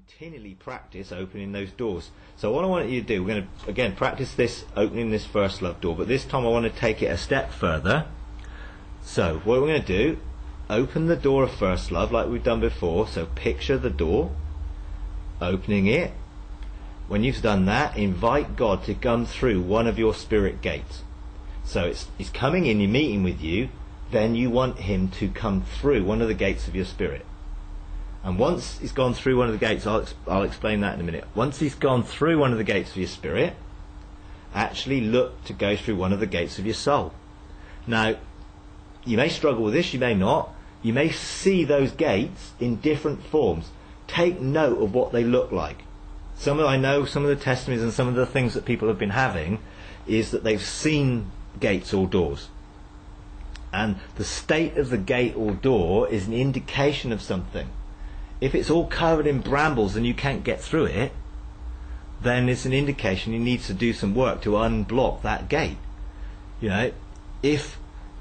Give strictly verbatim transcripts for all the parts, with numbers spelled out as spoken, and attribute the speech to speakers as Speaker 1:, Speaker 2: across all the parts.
Speaker 1: continually practice opening those doors. So what I want you to do, we're going to again practice this opening this first love door, but this time I want to take it a step further. So what we're going to do, open the door of first love like we've done before. So picture the door, opening it. When you've done that, invite God to come through one of your spirit gates. So it's, he's coming in, you're meeting with you, then you want him to come through one of the gates of your spirit. And once he's gone through one of the gates, I'll, I'll explain that in a minute. Once he's gone through one of the gates of your spirit, actually look to go through one of the gates of your soul. Now, you may struggle with this, you may not. You may see those gates in different forms. Take note of what they look like. Some of I know some of the testimonies and some of the things that people have been having is that they've seen gates or doors. And the state of the gate or door is an indication of something. If it's all covered in brambles and you can't get through it, then it's an indication you need to do some work to unblock that gate. You know, if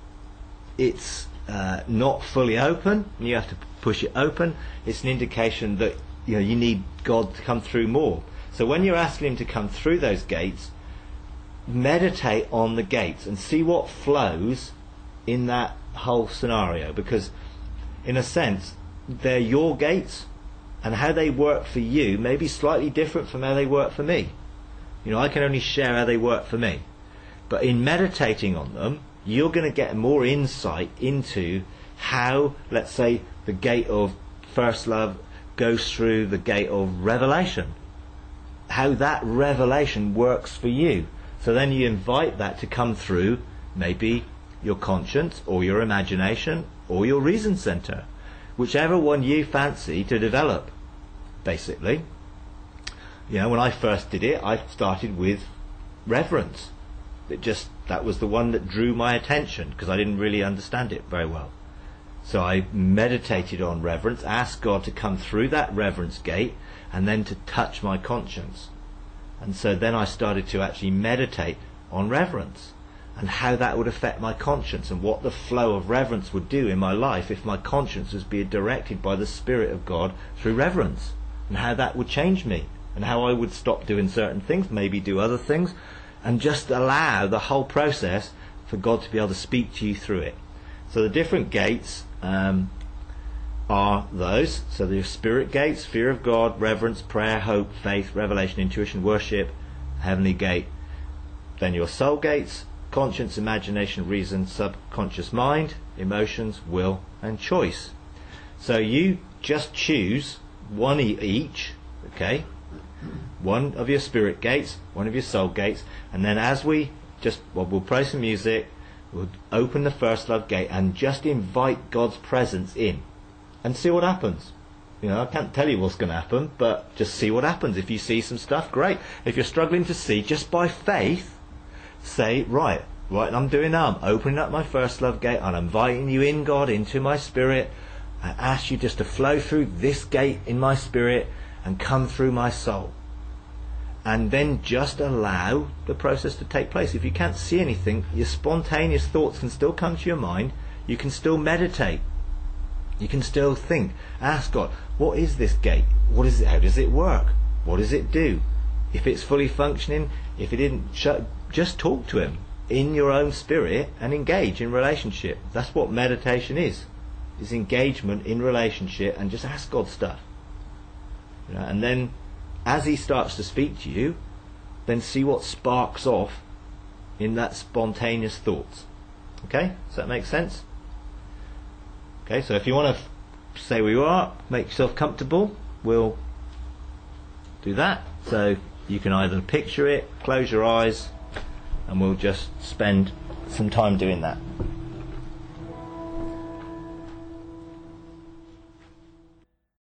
Speaker 1: it's uh, not fully open, and you have to push it open, it's an indication that you know you need God to come through more. So when you're asking him to come through those gates, meditate on the gates and see what flows in that whole scenario, because in a sense they're your gates, and how they work for you may be slightly different from how they work for me. You know, I can only share how they work for me, but in meditating on them you're going to get more insight into how, let's say, the gate of first love goes through the gate of revelation, how that revelation works for you. So then you invite that to come through maybe your conscience or your imagination or your reason center, whichever one you fancy to develop, basically. You know, when I first did it, I started with reverence. It just, that was the one that drew my attention because I didn't really understand it very well. So I meditated on reverence, asked God to come through that reverence gate and then to touch my conscience. And so then I started to actually meditate on reverence and how that would affect my conscience and what the flow of reverence would do in my life if my conscience was being directed by the Spirit of God through reverence, and how that would change me and how I would stop doing certain things, maybe do other things, and just allow the whole process for God to be able to speak to you through it. So the different gates um, are those. So the spirit gates: fear of God, reverence, prayer, hope, faith, revelation, intuition, worship, heavenly gate. Then your soul gates: conscience, imagination, reason, subconscious mind, emotions, will, and choice. So you just choose one e- each, okay? One of your spirit gates, one of your soul gates, and then as we just, well, we'll play some music, we'll open the first love gate and just invite God's presence in and see what happens. You know, I can't tell you what's going to happen, but just see what happens. If you see some stuff, great. If you're struggling to see, just by faith, say, right, right, I'm doing now. I'm opening up my first love gate. I'm inviting you in, God, into my spirit. I ask you just to flow through this gate in my spirit and come through my soul. And then just allow the process to take place. If you can't see anything, your spontaneous thoughts can still come to your mind. You can still meditate. You can still think. Ask God, what is this gate? What is it? How does it work? What does it do? If it's fully functioning, if it didn't, just talk to him in your own spirit and engage in relationship. That's what meditation is. Is engagement in relationship, and just ask God stuff. You know, and then as he starts to speak to you, then see what sparks off in that spontaneous thoughts. Okay? Does that make sense? Okay, so if you want to f- say where you are, make yourself comfortable, we'll do that. So you can either picture it, close your eyes, and we'll just spend some time doing that.